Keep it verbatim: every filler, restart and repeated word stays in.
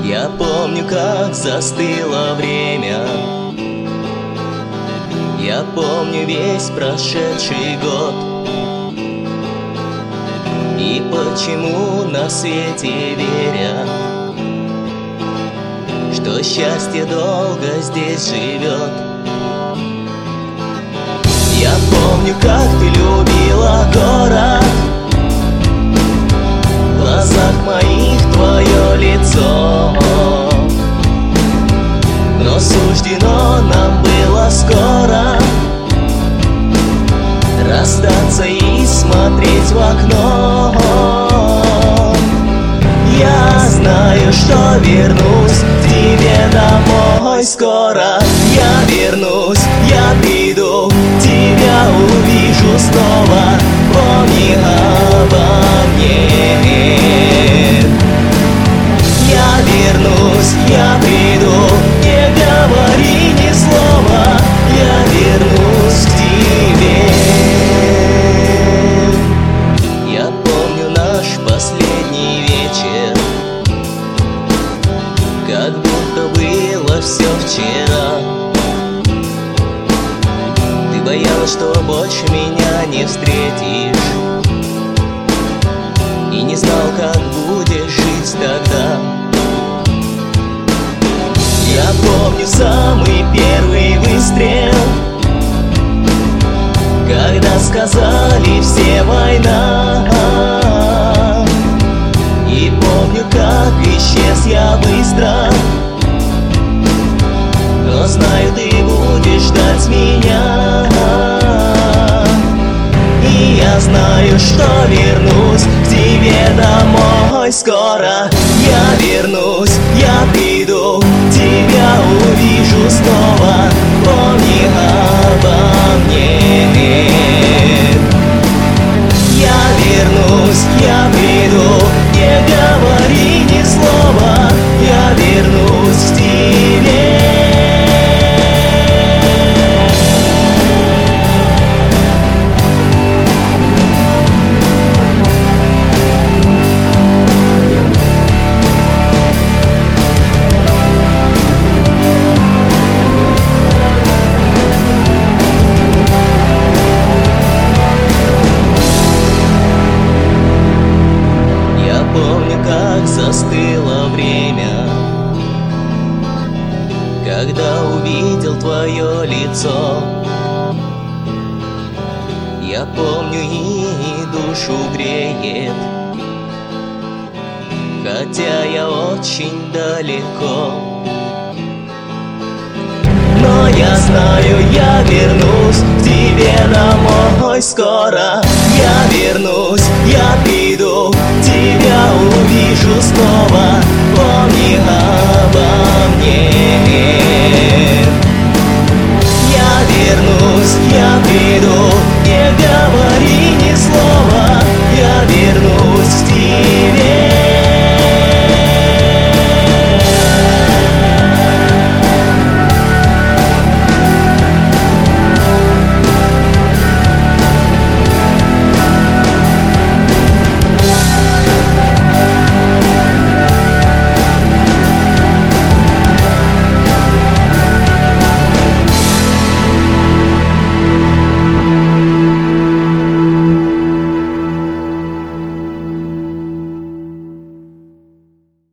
Я помню, как застыло время. Я помню весь прошедший год. И почему на свете верят, что счастье долго здесь живет. Я помню, как ты любила город, в глазах моих твое лицо. Но суждено нам было скоро расстаться и смотреть в окно. Я знаю, что вернусь к тебе домой скоро. Я вернусь, я приду, тебя увижу снова. Помни обо мне. Я вернусь, я приду, не говори ни слова. Я вернусь к тебе. Я помню наш последний вечер, как будто было все вчера. Ты боялась, что больше меня не встретишь, и не знал, как будешь жить тогда. Я помню самый первый выстрел, когда сказали все война. И помню, как исчез я быстро, но знаю, ты будешь ждать меня. И я знаю, что вернусь к тебе домой скоро. Я вернусь, я приду, тебя увижу снова. Помни обо мне. Я вернусь, я приду, не говори ни слова. Я вернусь к тебе. Застыло время, когда увидел твое лицо. Я помню, и душу греет, хотя я очень далеко. Но я знаю, я вернусь к тебе домой скоро. Я вернусь, я